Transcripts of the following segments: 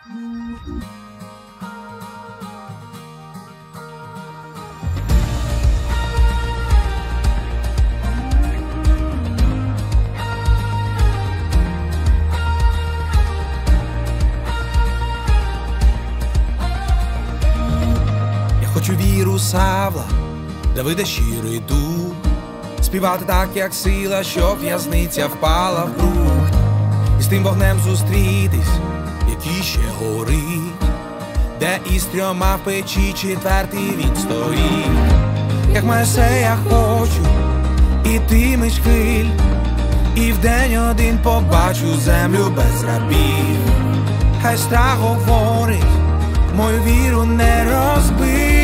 Хочу віру Савла, Давида щирий дух, співати так, як сила, щоб в'язниця впала в брух, і з тим вогнем зустрітись, який ще горить, де із 3 в печі 4-й він стоїть. Як Моїсея хочу іти між хвиль, і вдень один побачу землю без рабів. Хай страх говорить, мою віру не розбив.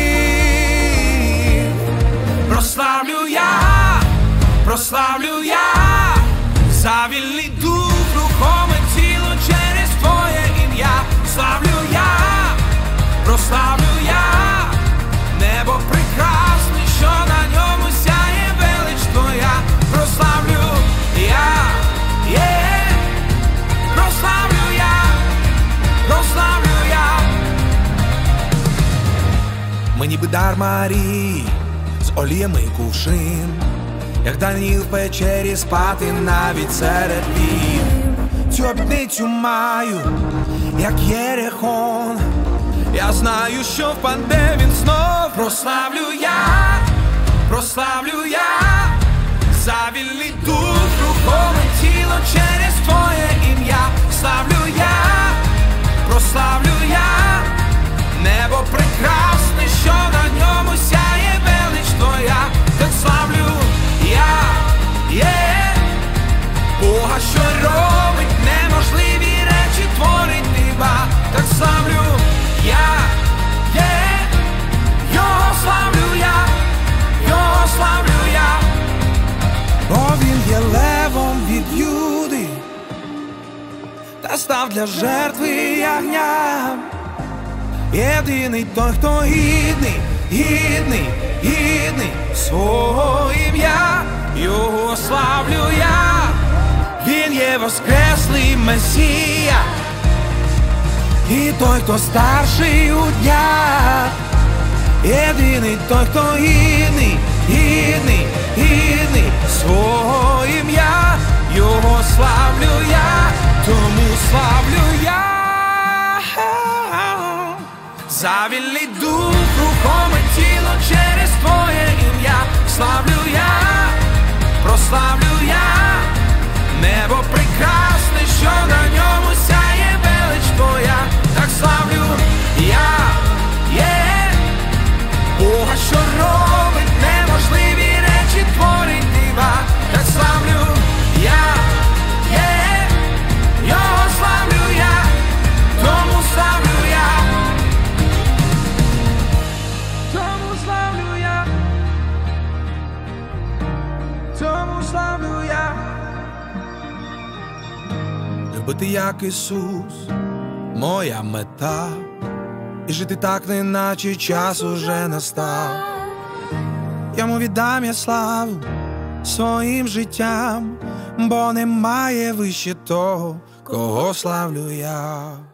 Прославлю я за вільний дух, рухоме тіло через твоє ім'я. Прославлю я, небо прекрасне, що на ньому сяє велич твоя. Прославлю я, прославлю я. Мені би дар Марії з оліями кувшин, як Даніїл в печері спати навіть серед вів. Цю обітницю маю, як Єрихон, я знаю, що впаде він знов. Прославлю я за вільний дух, рухоме тіло через твоє ім'я. Прославлю я, небо прекрасне, що на ньому сяє велич твоя. Так славлю Бога, що робить неможливі речі, творить дива. Так славлю Його славлю я. Бо він є левом від Юди, та став для жертви ягням. Єдиний той, хто гідний свого ім'я. Його славлю я, він є воскреслий Месія, і той, хто старший у днях. Єдиний той, хто гідний свого ім'я. Його славлю я, тому славлю я. За вільний дух, рухоме тіло через твоє ім'я. Прославлю я, небо прекрасне, що на ньому сяє велич твоя. Так славлю я, Бога, що робить неможливі речі, творить дива. Так славлю я, Його славлю я, тому славлю я. Любити як Ісус, моя мета, і жити так, неначе час уже настав. Йому віддам я славу своїм життям, бо немає вище того, кого славлю я.